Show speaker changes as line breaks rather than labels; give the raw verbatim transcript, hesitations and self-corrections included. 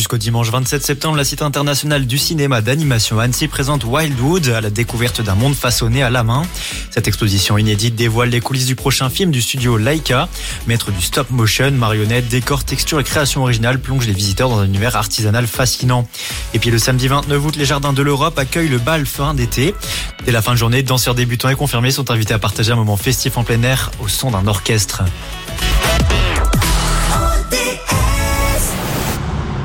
jusqu'au dimanche vingt-sept septembre, la Cité internationale du cinéma d'animation Annecy présente Wildwood à la découverte d'un monde façonné à la main. Cette exposition inédite dévoile les coulisses du prochain film du studio Laika. Maître du stop motion, marionnettes, décors, textures et créations originales plonge les visiteurs dans un univers artisanal fascinant. Et puis le samedi vingt-neuf août, les Jardins de l'Europe accueillent le bal fin d'été. Dès la fin de journée, danseurs débutants et confirmés sont invités à partager un moment festif en plein air au son d'un orchestre.